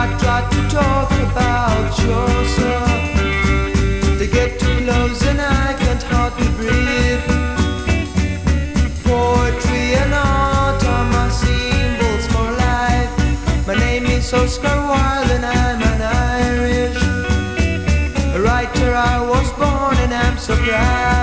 I tried to talk about yourself. They get too close and I can't hardly breathe. Poetry and art are my symbols for life. My name is Oscar Wilde and I'm an Irish. A writer I was born and I'm so proud.